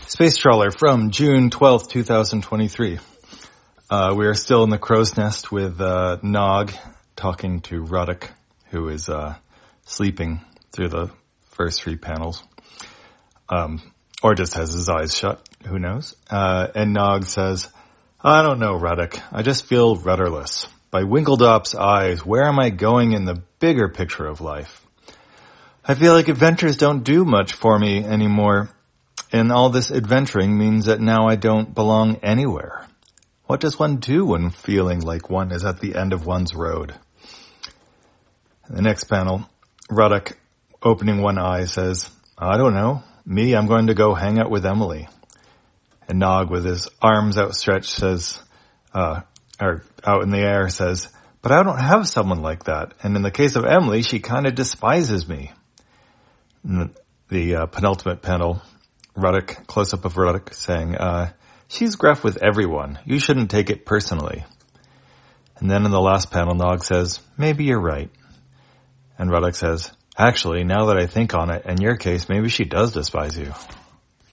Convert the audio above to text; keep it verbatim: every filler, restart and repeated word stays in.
Space Trawler from June twelfth, twenty twenty-three. Uh, we are still in the crow's nest with uh, Nog talking to Ruddock, who is uh, sleeping through the first three panels. Um, or just has his eyes shut, who knows. Uh, and Nog says, I don't know, Ruddock. I just feel rudderless. By Winkledop's eyes, where am I going in the bigger picture of life? I feel like adventures don't do much for me anymore. And all this adventuring means that now I don't belong anywhere. What does one do when feeling like one is at the end of one's road? In the next panel, Ruddock, opening one eye, says, I don't know. Me, I'm going to go hang out with Emily. And Nog, with his arms outstretched, says, uh, or out in the air, says, but I don't have someone like that. And in the case of Emily, she kind of despises me. In the, the uh, penultimate panel, Ruddock, close-up of Ruddock, saying, uh, she's gruff with everyone. You shouldn't take it personally. And then in the last panel, Nog says, maybe you're right. And Ruddock says, actually, now that I think on it, in your case, maybe she does despise you.